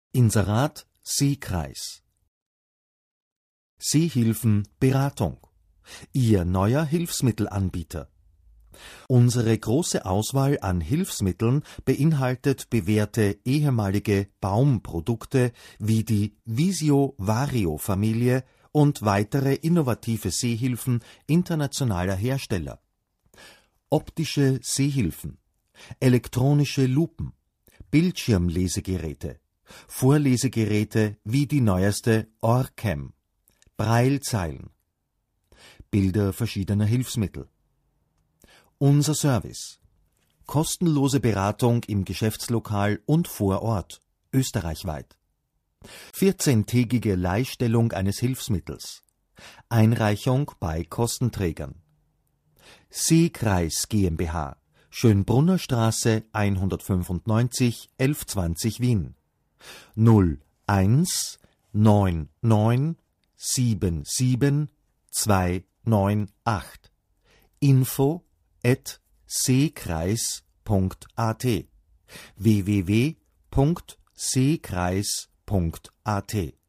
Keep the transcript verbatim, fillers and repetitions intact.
Inserat Seekreis. Seehilfen Beratung. Ihr neuer Hilfsmittelanbieter. Unsere große Auswahl an Hilfsmitteln beinhaltet bewährte ehemalige Baumprodukte wie die Visio-Vario-Familie und weitere innovative Seehilfen internationaler Hersteller. Optische Seehilfen, elektronische Lupen, Bildschirmlesegeräte, Vorlesegeräte wie die neueste Orcam, Braillezeilen, Bilder verschiedener Hilfsmittel. Unser Service: kostenlose Beratung im Geschäftslokal und vor Ort, österreichweit. vierzehntägige Leihstellung eines Hilfsmittels. Einreichung bei Kostenträgern. Seekreis GmbH, Schönbrunner Straße hundertfünfundneunzig, elf zwanzig Wien. null eins neun neun sieben sieben zwei neun acht. Info at seekreis punkt at w w w punkt seekreis punkt at